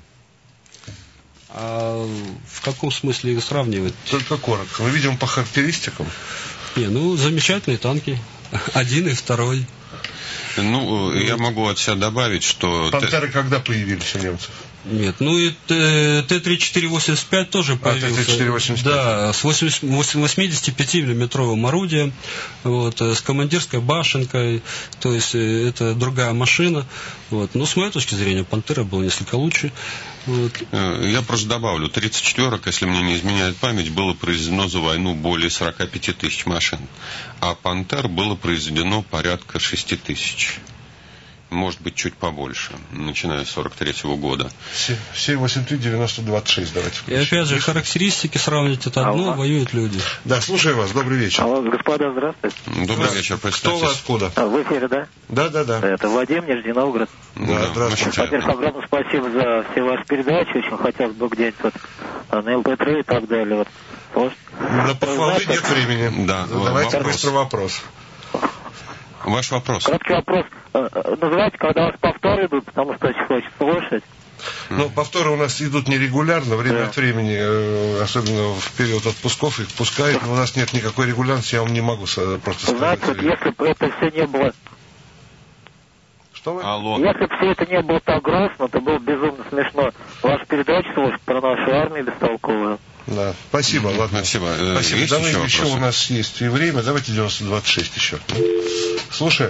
А в каком смысле их сравнивать? Только коротко. Мы видим по характеристикам. Замечательные танки. Один и второй. Ну, я могу от себя добавить, что... Пантеры когда появились у немцев? Нет, и Т-34-85 тоже появился. Т-34-85. Да, с 85-миллиметровым орудием, вот, с командирской башенкой, то есть это другая машина. Вот. Но с моей точки зрения, Пантера был несколько лучше. Вот. Я просто добавлю, 34-ок, если мне не изменяет память, было произведено за войну более 45 тысяч машин, а Пантер было произведено порядка 6 тысяч. Может быть, чуть побольше, начиная с 43-го года. 783-90-26, давайте. И опять же, характеристики сравнить это одно, воюют люди. Да, слушаю вас, добрый вечер. Алло, господа, здравствуйте. Добрый вечер, представьтесь. Кто вы откуда? В эфире, да? Да. Это Вадим, Нижний Новгород. Да, здравствуйте. Во-первых, огромное спасибо за все ваши передачи. Очень хотелось бы где-нибудь на ЛП3 и так далее. На похвалы нет времени. Да, давайте быстро вопрос. Ваш вопрос. Короткий вопрос. Называйте, когда у вас повторы идут, потому что очень хочется слушать. Но повторы у нас идут нерегулярно, время от времени, особенно в период отпусков, их пускают, но у нас нет никакой регулярности, я вам не могу просто сказать. Знаете, если бы это все не было... Что вы? Алло. Если бы все это не было так грустно, то было безумно смешно. Ваша передача слушать про нашу армию бестолковую. Да, спасибо, ладно. Спасибо. Спасибо. Есть Давай, еще еще вопросы? у нас есть и время, давайте 9026 еще. Слушаем.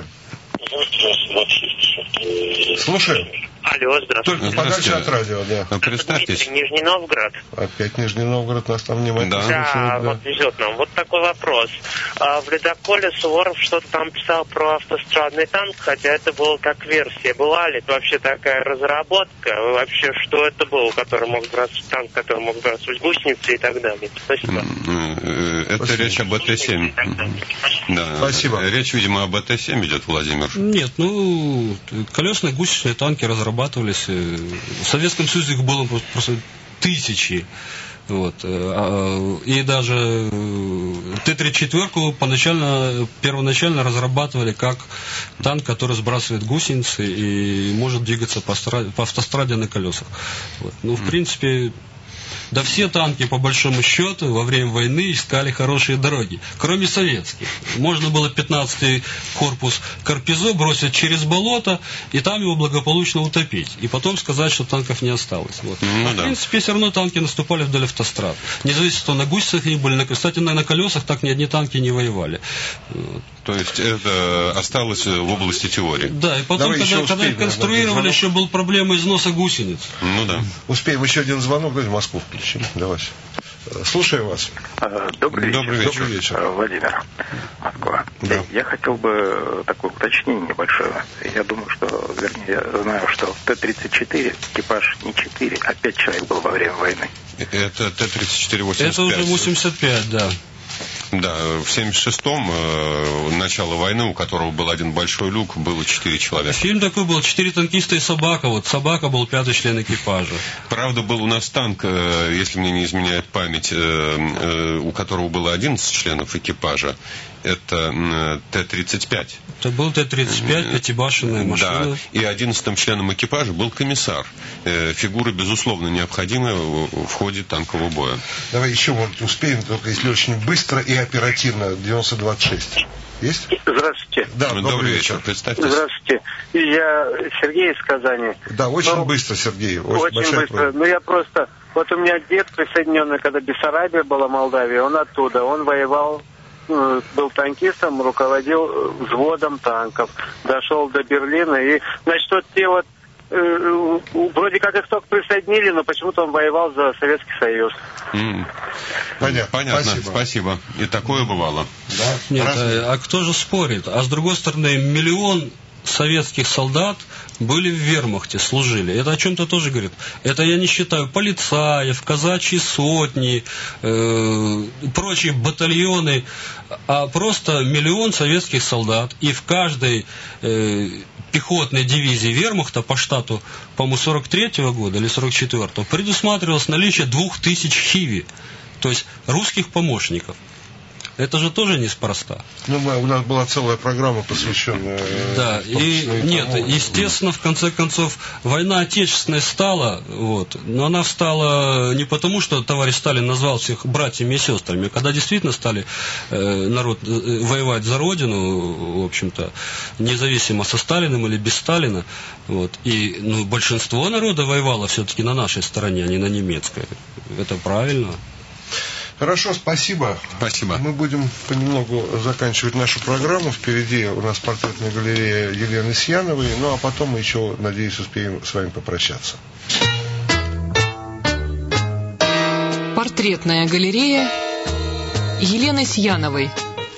Слушаем. Алло, здравствуйте. Только подальше от радио, да. Представьтесь. Дмитрий, Нижний Новгород. Опять Нижний Новгород нас там внимательно Да. слушает, Да, да. вот везет нам. Вот такой вопрос. В «Ледоколе» Суворов что-то там писал про автострадный танк, хотя это было как версия. Была ли это вообще такая разработка? Вообще, что это было, который мог танк, который мог сбрасывать гусеницы и так далее? Спасибо. Это Спасибо. речь об АТ-7. Да. Спасибо. Речь, видимо, об АТ-7 идет, Владимир. Нет, колесные гусечные танки разрабатывались. В Советском Союзе их было просто тысячи. Вот. И даже Т-34 первоначально разрабатывали как танк, который сбрасывает гусеницы и может двигаться по автостраде на колесах. Вот. Ну, в принципе, да все танки, по большому счету, во время войны искали хорошие дороги, кроме советских. Можно было 15-й корпус Карпизо бросить через болото, и там его благополучно утопить. И потом сказать, что танков не осталось. Вот. Ну, В принципе, все равно танки наступали вдоль автострад. Независимо, что на гусеницах они были. Кстати, на колесах так ни одни танки не воевали. Вот. То есть это осталось в области теории. Да, и потом, когда их конструировали, еще была проблема износа гусениц. Ну да. Успеем еще один звонок, давайте Москву включим. Давай. Слушаю вас. Добрый вечер. Добрый вечер. Владимир, Москва. Да. Я хотел бы такое уточнение небольшое. Я думаю, что, вернее, я знаю, что в Т-34 экипаж не 4, а 5 человек был во время войны. Это Т-34-85. Это уже 85, да. Да, в 76-м, начало войны, у которого был один большой люк, было 4 человека. Фильм такой был, 4 танкиста и собака. Вот собака был 5-й член экипажа. Правда, был у нас танк, если мне не изменяет память, у которого было 11 членов экипажа. Это Т-35. Это был Т-35, пятибашенная машина. Да, и 11-м членом экипажа был комиссар. Фигура, безусловно, необходимая в ходе танкового боя. Давай еще вот успеем, только если очень быстро и оперативно. 9026. Есть? Здравствуйте. Да, Добрый вечер. Представьтесь. Здравствуйте. Я Сергей из Казани. Да, очень быстро, Сергей. Очень быстро. просьба. Ну, я просто... Вот у меня дед присоединенный, когда Бессарабия была, Молдавия, он оттуда. Он воевал, был танкистом, руководил взводом танков. Дошел до Берлина. И, значит, вот те вот вроде как их только присоединили, но почему-то он воевал за Советский Союз. Понятно. Спасибо. И такое бывало. Да? Нет, а кто же спорит? А с другой стороны, 1 миллион советских солдат были в вермахте, служили. Это о чем-то тоже говорит. Это я не считаю полицаев, казачьи сотни, прочие батальоны, а просто 1 миллион советских солдат. И в каждой пехотной дивизии вермахта по штату, по-моему, 43-го года или 44-го предусматривалось наличие 2000 хиви, то есть русских помощников. Это же тоже неспроста. Ну, у нас была целая программа, посвященная... Да, и нет, естественно, в конце концов, война отечественная стала, вот, но она стала не потому, что товарищ Сталин назвал всех братьями и сестрами, а когда действительно стали народ воевать за Родину, в общем-то, независимо со Сталиным или без Сталина, вот, и большинство народа воевало все-таки на нашей стороне, а не на немецкой. Это правильно. Хорошо, спасибо. Спасибо. Мы будем понемногу заканчивать нашу программу. Впереди у нас портретная галерея Елены Сьяновой. Ну, а потом мы еще, надеюсь, успеем с вами попрощаться. Портретная галерея Елены Сьяновой.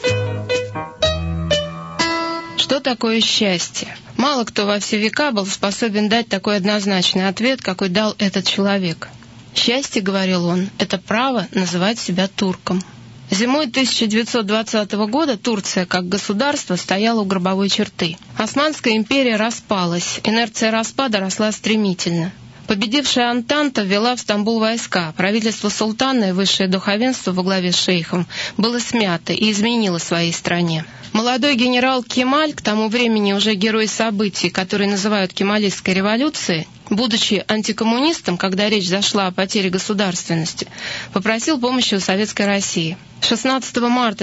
Что такое счастье? Мало кто во все века был способен дать такой однозначный ответ, какой дал этот человек. «Счастье, — говорил он, — это право называть себя турком». Зимой 1920 года Турция, как государство, стояла у гробовой черты. Османская империя распалась, инерция распада росла стремительно. Победившая Антанта ввела в Стамбул войска. Правительство султана и высшее духовенство во главе с шейхом было смято и изменило своей стране. Молодой генерал Кемаль, к тому времени уже герой событий, которые называют Кемалистской революцией, Будучи антикоммунистом, когда речь зашла о потере государственности, попросил помощи у Советской России. 16 марта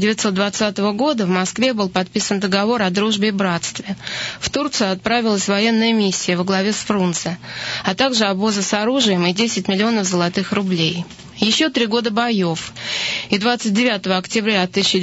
1920 года в Москве был подписан договор о дружбе и братстве. В Турцию отправилась военная миссия во главе с Фрунзе, а также обозы с оружием и 10 миллионов золотых рублей. Еще 3 года боев, и 29 октября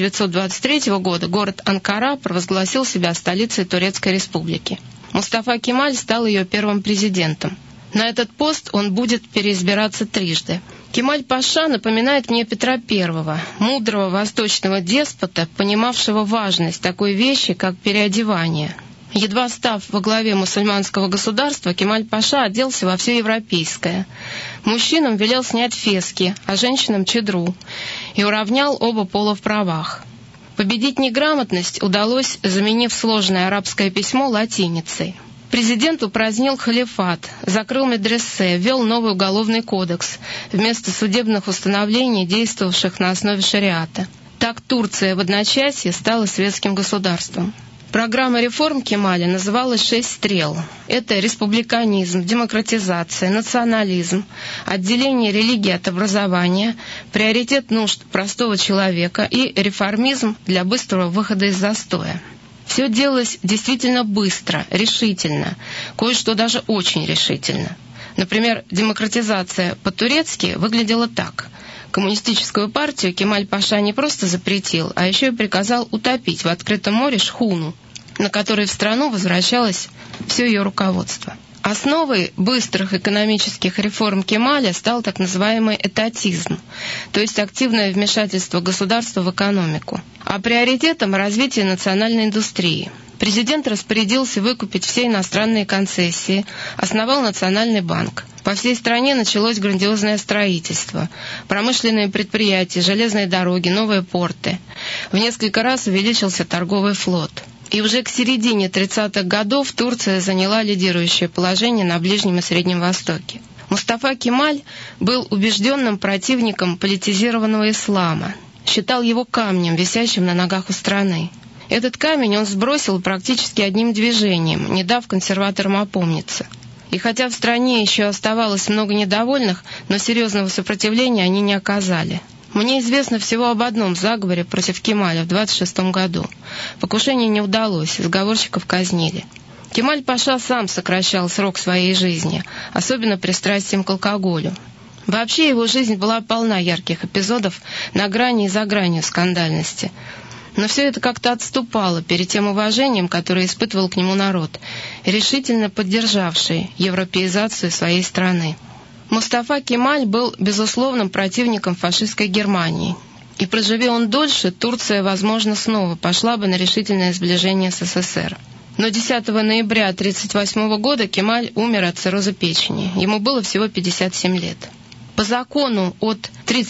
1923 года город Анкара провозгласил себя столицей Турецкой Республики. Мустафа Кемаль стал ее первым президентом. На этот пост он будет переизбираться трижды. Кемаль-паша напоминает мне Петра I, мудрого восточного деспота, понимавшего важность такой вещи, как переодевание. Едва став во главе мусульманского государства, Кемаль-паша оделся во все европейское. Мужчинам велел снять фески, а женщинам чедру, и уравнял оба пола в правах. Победить неграмотность удалось, заменив сложное арабское письмо латиницей. Президент упразднил халифат, закрыл медресе, ввел новый уголовный кодекс вместо судебных установлений, действовавших на основе шариата. Так Турция в одночасье стала светским государством. Программа реформ Кемаля называлась «6 стрел». Это республиканизм, демократизация, национализм, отделение религии от образования, приоритет нужд простого человека и реформизм для быстрого выхода из застоя. Все делалось действительно быстро, решительно, кое-что даже очень решительно. Например, демократизация по-турецки выглядела так. Коммунистическую партию Кемаль-паша не просто запретил, а еще и приказал утопить в открытом море шхуну, на которой в страну возвращалось все ее руководство. Основой быстрых экономических реформ Кемаля стал так называемый этатизм, то есть активное вмешательство государства в экономику, а приоритетом развитие национальной индустрии. Президент распорядился выкупить все иностранные концессии, основал Национальный банк. По всей стране началось грандиозное строительство, промышленные предприятия, железные дороги, новые порты. В несколько раз увеличился торговый флот. И уже к середине 30-х годов Турция заняла лидирующее положение на Ближнем и Среднем Востоке. Мустафа Кемаль был убежденным противником политизированного ислама, считал его камнем, висящим на ногах у страны. Этот камень он сбросил практически одним движением, не дав консерваторам опомниться. И хотя в стране еще оставалось много недовольных, но серьезного сопротивления они не оказали. Мне известно всего об одном заговоре против Кемаля в 26 году. Покушение не удалось, заговорщиков казнили. Кемаль-паша сам сокращал срок своей жизни, особенно пристрастием к алкоголю. Вообще его жизнь была полна ярких эпизодов на грани и за гранью скандальности. Но все это как-то отступало перед тем уважением, которое испытывал к нему народ, решительно поддержавший европеизацию своей страны. Мустафа Кемаль был безусловным противником фашистской Германии. И проживи он дольше, Турция, возможно, снова пошла бы на решительное сближение с СССР. Но 10 ноября 1938 года Кемаль умер от цирроза печени. Ему было всего 57 лет. По закону от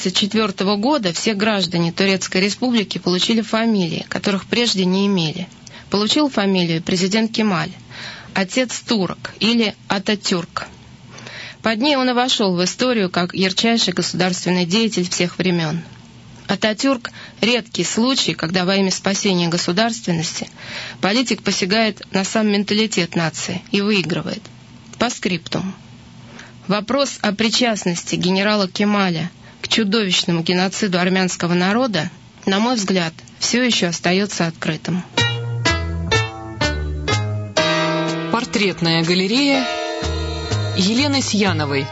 1934 года все граждане Турецкой Республики получили фамилии, которых прежде не имели. Получил фамилию президент Кемаль, отец турок или Ататюрк. Под ней он и вошел в историю как ярчайший государственный деятель всех времен. Ататюрк – редкий случай, когда во имя спасения государственности политик посягает на сам менталитет нации и выигрывает. По скриптум. Вопрос о причастности генерала Кемаля к чудовищному геноциду армянского народа, на мой взгляд, все еще остается открытым. Портретная галерея Елены Сьяновой.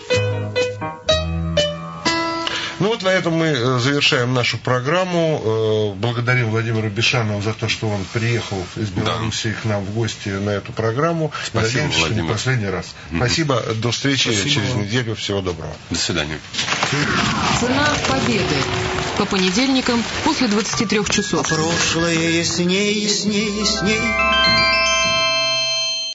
Ну вот на этом мы завершаем нашу программу. Благодарим Владимира Бишанова за то, что он приехал из Беларуси к нам в гости на эту программу. Спасибо, надеемся, что не последний раз. Спасибо. До встречи через неделю. Всего доброго. До свидания. Цена победы. По понедельникам после 23 часов. Прошлое ясней, ясней, ясней.